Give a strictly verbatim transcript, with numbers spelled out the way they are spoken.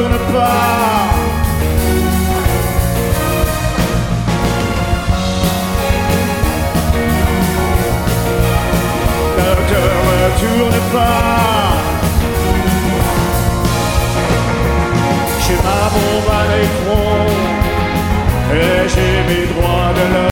tourne pas. La terre ne tourne pas. J'ai ma bombe à l'écran et j'ai mes droits de l'homme.